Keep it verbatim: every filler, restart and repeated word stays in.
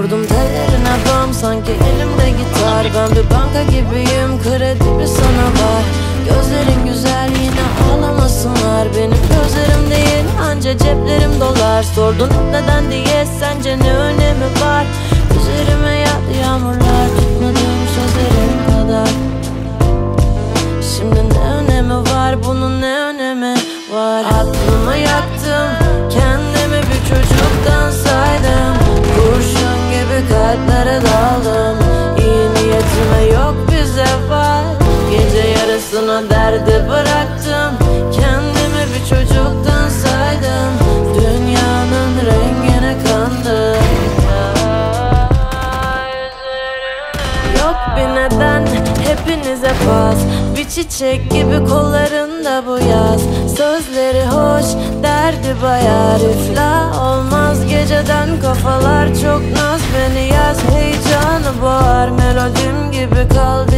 Vurdum tellerine bam, sanki elimde gitar. Ben bir banka gibiyim, kredi bir sana var. Gözlerin güzel, yine ağlamasınlar. Benim gözlerim değil, anca ceplerim dolar. Sordun neden diye, sence ne önemi var? Üzerime yağdı yağmurlar, tutmadığım sözlerim kadar. Şimdi ne önemi var, bunun ne önemi var? Aklımı yaktım, kendimi bir çocuktan saydım. Kurşun gibi kalplere daldım. İyi niyetime yok bir zeval. Gece yarısına derdi bıraktım. Kendimi bir çocuktan saydım. Dünyanın rengine kandım. Yok bir neden, hepinize pas. Bir çiçek gibi kollarında bu yaz. Sözleri hoş, derdi bayar. İflah olmaz geceden, kafalar çok naz. Beni yaz, heyecanı boğar. Melodim gibi kaldı